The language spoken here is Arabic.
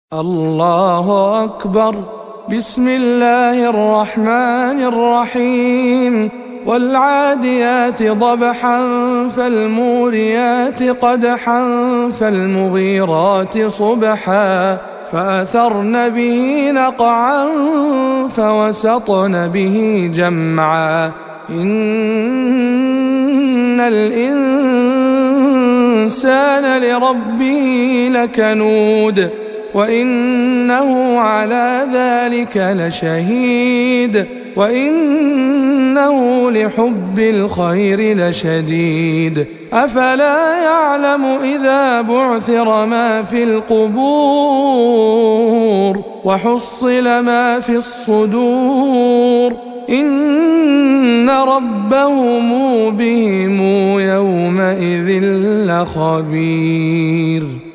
الله أكبر. بسم الله الرحمن الرحيم. والعاديات ضبحا فالموريات قدحا فالمغيرات صبحا فأثرن به نقعا فوسطن به جمعا إن الإنسان لربه لكنود وإنه على ذلك لشهيد وإنه لحب الخير لشديد أفلا يعلم إذا بعثر ما في القبور وحصل ما في الصدور إن ربهم بهم يومئذ لخبير.